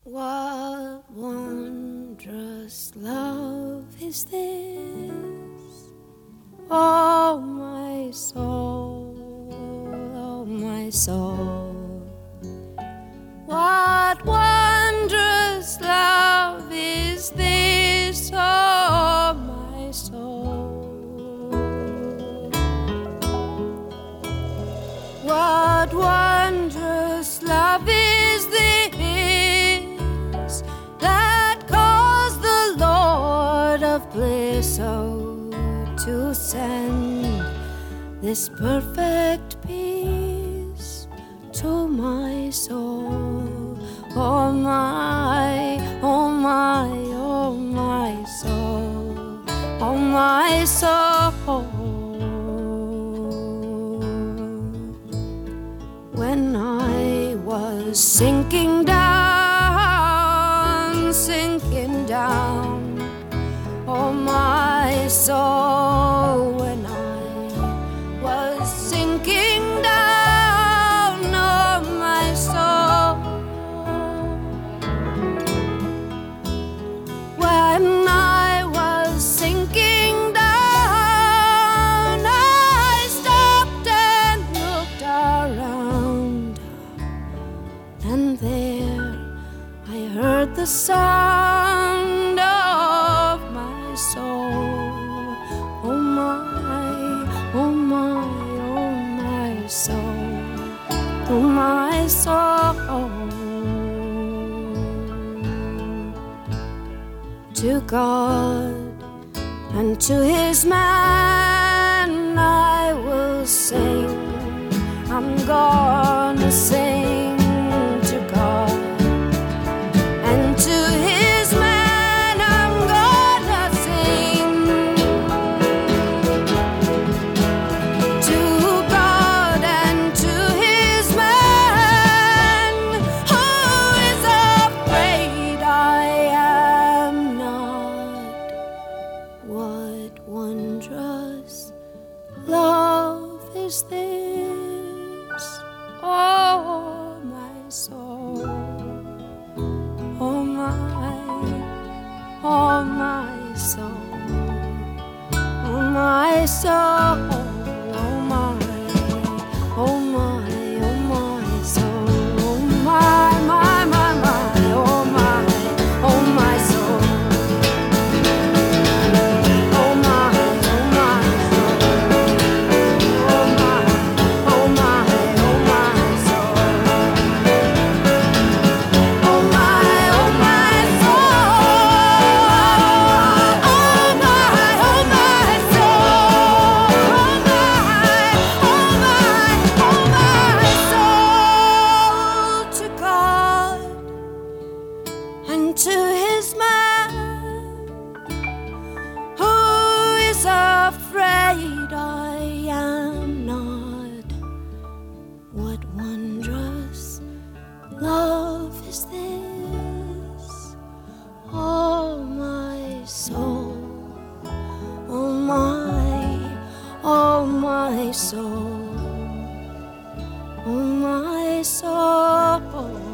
What wondrous love is this? Oh, my soul, oh, my soul. What wondrous love is this? Oh, my soul. What wondrous love is this that caused the Lord of bliss, oh, to send this perfect peace to my soul? Oh my, oh my, oh my soul, oh my soul. When I was sinking down, oh my soul, when I was sinking down, oh my soul, when I was sinking down, I stopped and looked around, and there I heard the sound of my soul. Oh my, oh my, oh my soul, oh my soul. To God and to His man I will sing. I'm gonna sing to God. And to His man I'm gonna sing. To God and to His man who is afraid I am not. What wondrous love is this? Oh, my soul. Oh my soul, oh my soul, oh my, oh my, oh my soul, oh my, my, my, my, oh my, oh my soul, oh my, oh my soul, oh my, oh my, oh my soul, oh my, oh my and to His man who is afraid I am not. What wondrous love is this? Oh my soul, oh my soul, oh my soul.